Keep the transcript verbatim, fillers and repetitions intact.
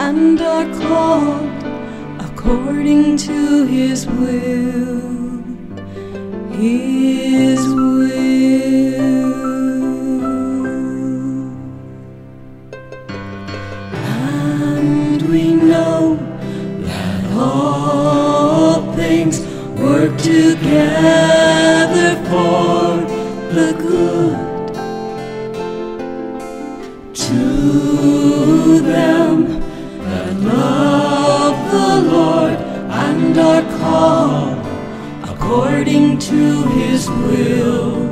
and are called according to His will, His will. And we know that all things work together for the good to them that love the Lord and are called according to His will.